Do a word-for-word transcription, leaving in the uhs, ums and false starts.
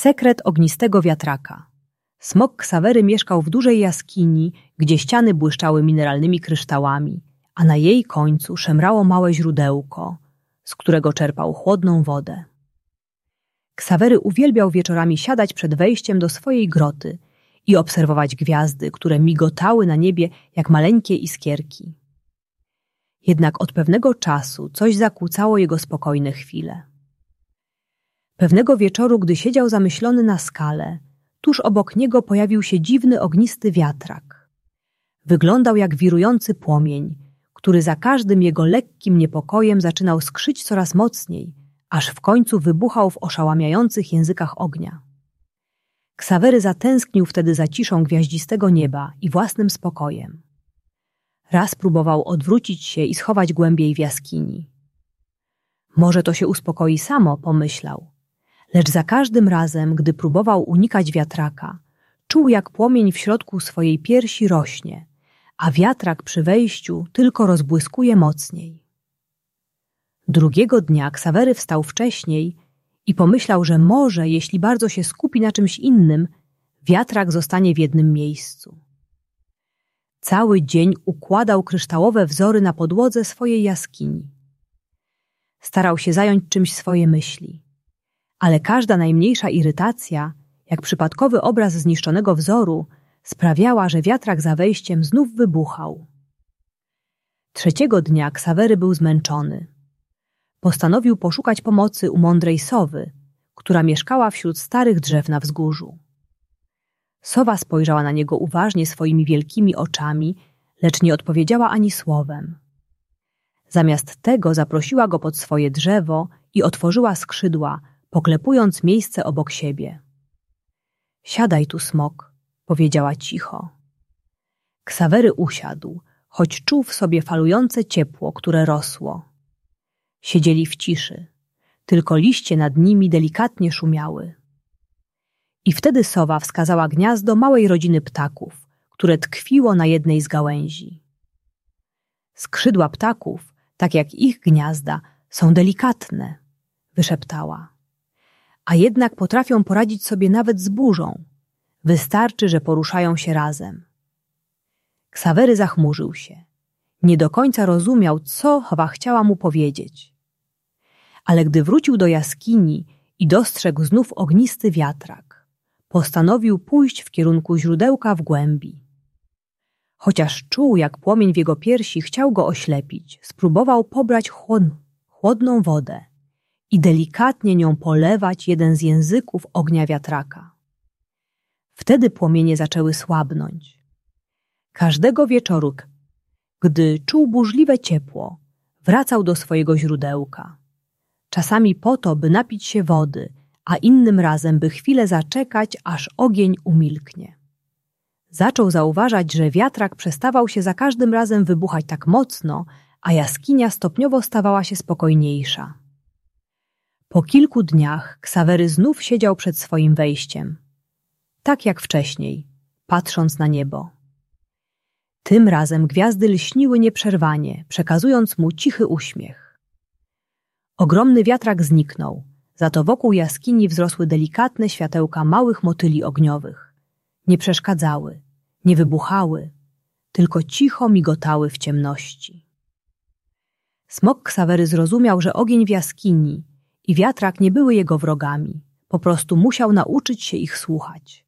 Sekret ognistego wiatraka. Smok Ksawery mieszkał w dużej jaskini, gdzie ściany błyszczały mineralnymi kryształami, a na jej końcu szemrało małe źródełko, z którego czerpał chłodną wodę. Ksawery uwielbiał wieczorami siadać przed wejściem do swojej groty i obserwować gwiazdy, które migotały na niebie jak maleńkie iskierki. Jednak od pewnego czasu coś zakłócało jego spokojne chwile. Pewnego wieczoru, gdy siedział zamyślony na skale, tuż obok niego pojawił się dziwny ognisty wiatrak. Wyglądał jak wirujący płomień, który za każdym jego lekkim niepokojem zaczynał skrzyć coraz mocniej, aż w końcu wybuchał w oszałamiających językach ognia. Ksawery zatęsknił wtedy za ciszą gwiaździstego nieba i własnym spokojem. Raz próbował odwrócić się i schować głębiej w jaskini. Może to się uspokoi samo, pomyślał. Lecz za każdym razem, gdy próbował unikać wiatraka, czuł, jak płomień w środku swojej piersi rośnie, a wiatrak przy wejściu tylko rozbłyskuje mocniej. Drugiego dnia Ksawery wstał wcześniej i pomyślał, że może, jeśli bardzo się skupi na czymś innym, wiatrak zostanie w jednym miejscu. Cały dzień układał kryształowe wzory na podłodze swojej jaskini. Starał się zająć czymś swoje myśli, ale każda najmniejsza irytacja, jak przypadkowy obraz zniszczonego wzoru, sprawiała, że wiatrak za wejściem znów wybuchał. Trzeciego dnia Ksawery był zmęczony. Postanowił poszukać pomocy u mądrej sowy, która mieszkała wśród starych drzew na wzgórzu. Sowa spojrzała na niego uważnie swoimi wielkimi oczami, lecz nie odpowiedziała ani słowem. Zamiast tego zaprosiła go pod swoje drzewo i otworzyła skrzydła, poklepując miejsce obok siebie. „Siadaj tu, smok”, powiedziała cicho. Ksawery usiadł, choć czuł w sobie falujące ciepło, które rosło. Siedzieli w ciszy, tylko liście nad nimi delikatnie szumiały. I wtedy sowa wskazała gniazdo małej rodziny ptaków, które tkwiło na jednej z gałęzi. „Skrzydła ptaków, tak jak ich gniazda, są delikatne”, wyszeptała. „A jednak potrafią poradzić sobie nawet z burzą. Wystarczy, że poruszają się razem”. Ksawery zachmurzył się. Nie do końca rozumiał, co sowa chciała mu powiedzieć. Ale gdy wrócił do jaskini i dostrzegł znów ognisty wiatrak, postanowił pójść w kierunku źródełka w głębi. Chociaż czuł, jak płomień w jego piersi chciał go oślepić, spróbował pobrać chłod... chłodną wodę i delikatnie nią polewać jeden z języków ognia wiatraka. Wtedy płomienie zaczęły słabnąć. Każdego wieczoru, gdy czuł burzliwe ciepło, wracał do swojego źródełka. Czasami po to, by napić się wody, a innym razem, by chwilę zaczekać, aż ogień umilknie. Zaczął zauważać, że wiatrak przestawał się za każdym razem wybuchać tak mocno, a jaskinia stopniowo stawała się spokojniejsza. Po kilku dniach Ksawery znów siedział przed swoim wejściem. Tak jak wcześniej, patrząc na niebo. Tym razem gwiazdy lśniły nieprzerwanie, przekazując mu cichy uśmiech. Ogromny wiatrak zniknął, za to wokół jaskini wzrosły delikatne światełka małych motyli ogniowych. Nie przeszkadzały, nie wybuchały, tylko cicho migotały w ciemności. Smok Ksawery zrozumiał, że ogień w jaskini i wiatrak nie były jego wrogami, po prostu musiał nauczyć się ich słuchać.